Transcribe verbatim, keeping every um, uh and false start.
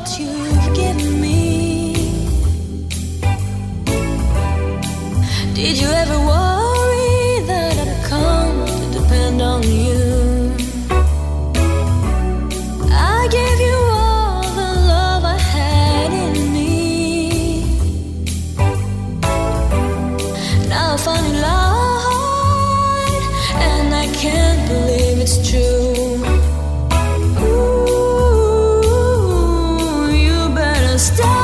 what you've given me. Did you ever worry that I'd come to depend on you? I gave you all the love I had in me. Now I finally lied, and I can't believe it's true. Ooh, you better stop.